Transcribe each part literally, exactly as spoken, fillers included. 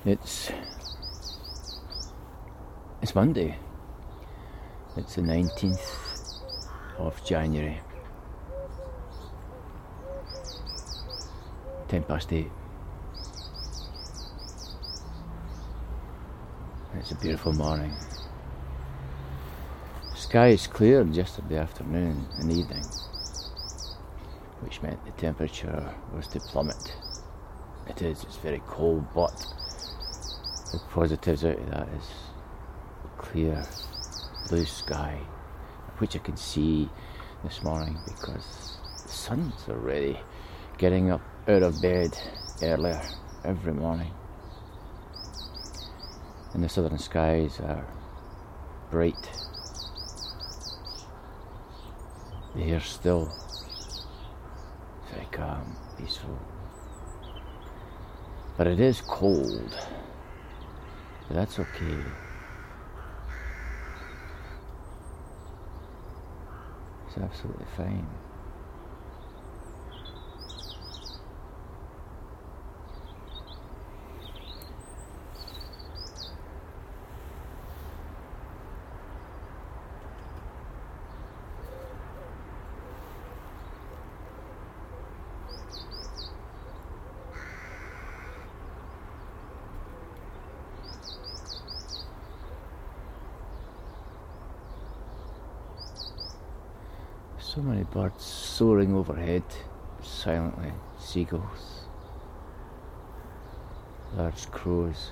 It's it's Monday. It's the nineteenth of January. Ten past eight. It's a beautiful morning. The sky is clear yesterday afternoon and evening, which meant the temperature was to plummet. It is, it's very cold, but the positives out of that is clear blue sky, which I can see this morning because the sun's already getting up out of bed earlier every morning. And the southern skies are bright. The air's still, very calm, peaceful. But it is cold, but that's okay. It's absolutely fine. So many birds soaring overhead, silently. Seagulls, large crows.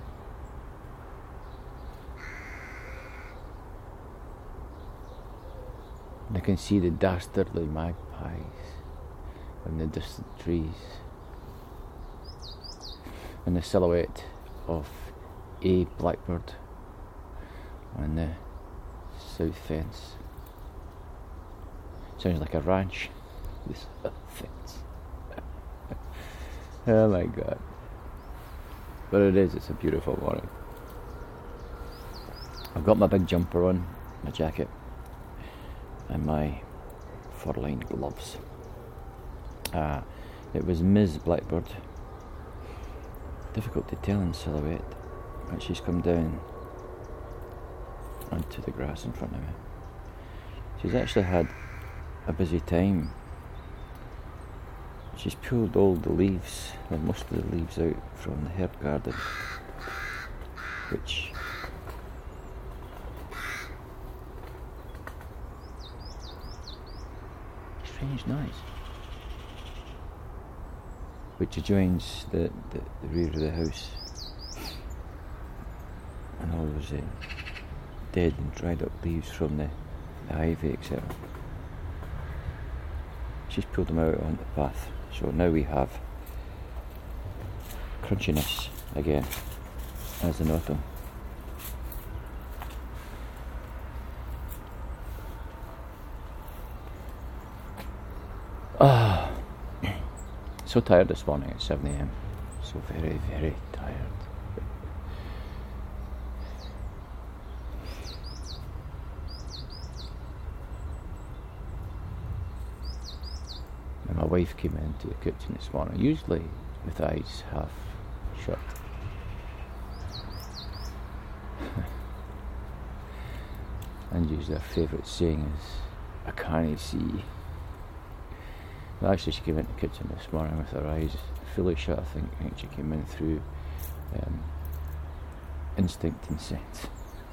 And I can see the dastardly magpies in the distant trees, and the silhouette of a blackbird on the south fence. Sounds like a ranch. This fence. Oh my god. But it is, it's a beautiful morning. I've got my big jumper on, my jacket, and my fur-lined gloves. Ah, it was Miz Blackbird. Difficult to tell in silhouette, but she's come down onto the grass in front of me. She's actually had a busy time. She's pulled all the leaves, well, most of the leaves out from the herb garden, which strange noise, which adjoins the, the, the rear of the house, and all those uh, dead and dried up leaves from the, the ivy, et cetera. She's pulled them out on the path, so now we have crunchiness again, as in autumn. Ah, so tired this morning at seven a.m. So very, very tired. And my wife came into the kitchen this morning, usually with eyes half shut. And usually her favourite saying is, "I can't see." Well, actually, she came into the kitchen this morning with her eyes fully shut. I think, I think she came in through um, instinct and sense.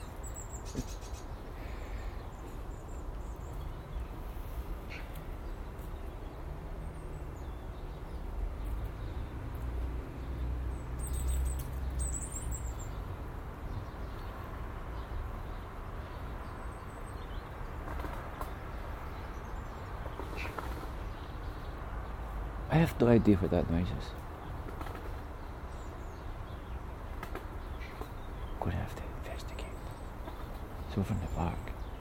I have no idea what that noise is. I'm going to have to investigate. It's over in the park.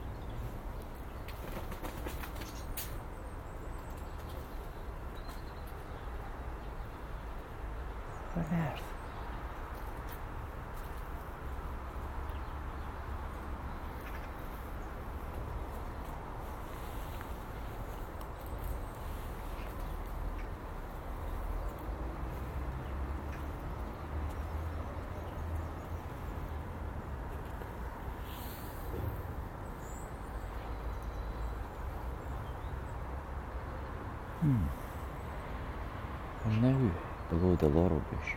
What on earth? Hmm. And now, below the laurel bush,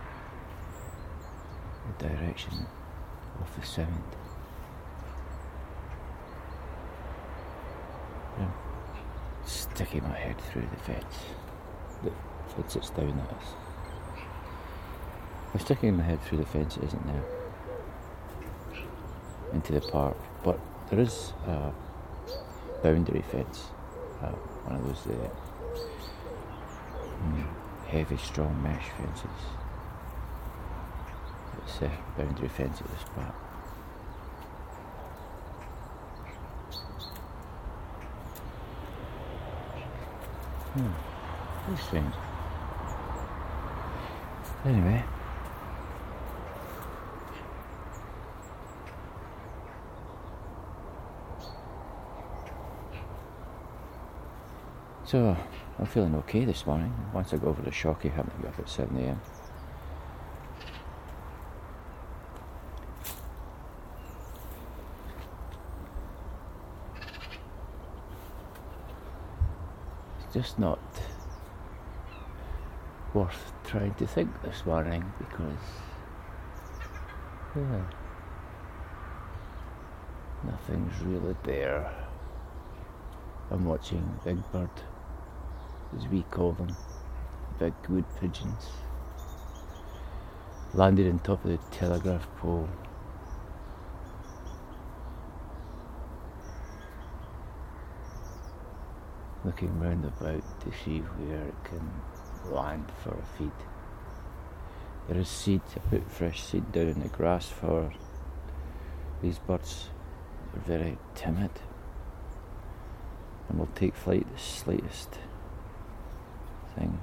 the direction of the sound. I'm sticking my head through the fence. The fence that's down at us. I'm sticking my head through the fence, it isn't now, into the park, but there is a boundary fence, uh, one of those uh, mm, heavy, strong mesh fences. It's a boundary fence at this park. Hmm, very strange. Anyway. So, I'm feeling okay this morning. Once I go over the shocky, having to get up at seven a m. It's just not worth trying to think this morning because, yeah, nothing's really there. I'm watching Big Bird, as we call them, big wood pigeons, landed on top of the telegraph pole. Looking round about to see where it can land for a feed. There is seed, I put fresh seed down in the grass for these birds. They're very timid and will take flight the slightest thing.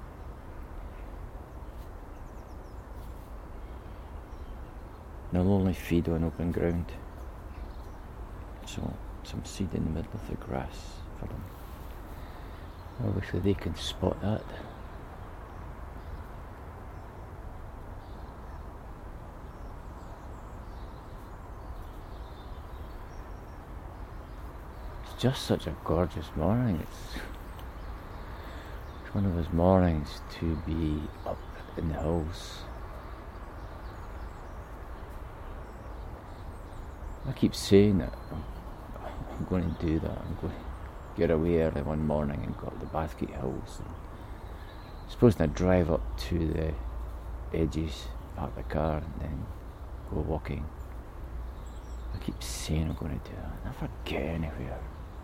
And they'll only feed on open ground. So some seed in the middle of the grass for them. Obviously they can spot that. It's just such a gorgeous morning. It's, it's one of those mornings to be up in the hills. I keep saying that I'm, I'm going to do that. I'm going to get away early one morning and go up the Bathgate Hills. And I'm supposed to drive up to the edges, park the car, and then go walking. I keep saying I'm going to do that. I never get anywhere.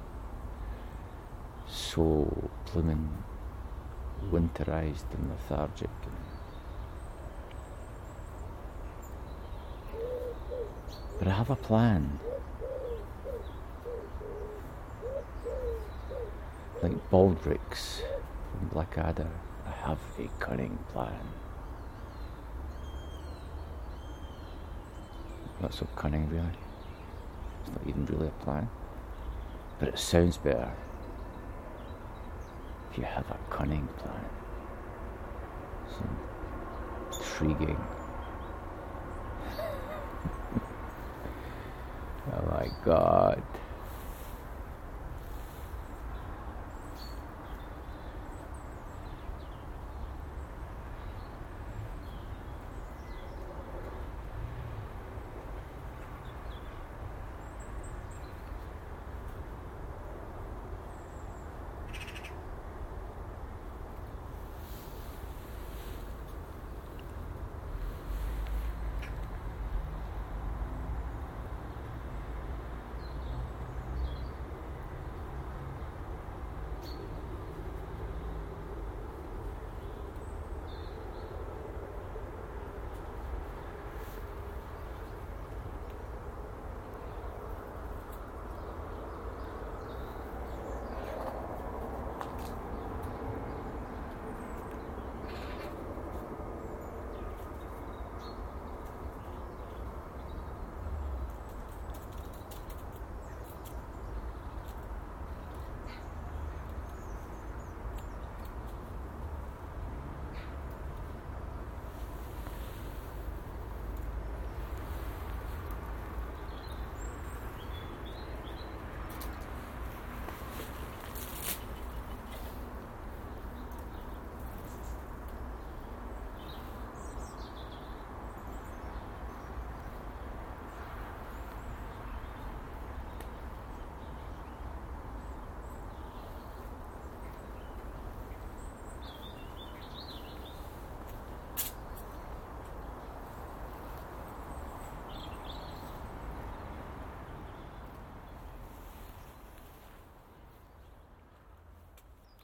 So blooming winterized and lethargic. But I have a plan. Like Baldric's from Blackadder, I have a cunning plan. Not so cunning really. It's not even really a plan. But it sounds better if you have a cunning plan. Some intriguing. Oh my God.